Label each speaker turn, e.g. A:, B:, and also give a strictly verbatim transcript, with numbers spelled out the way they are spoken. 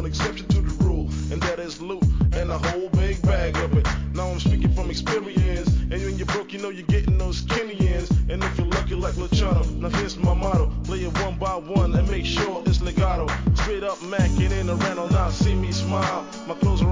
A: one exception to the rule, and that is loot and a whole big bag of it. Now I'm speaking from experience, and when you're broke, you know you're getting those skinny ends. And if you're lucky like Luciano, now here's my motto: play it one by one and make sure it's legato. Straight up Mac, it ain't a rental. Now see me smile, my clothes are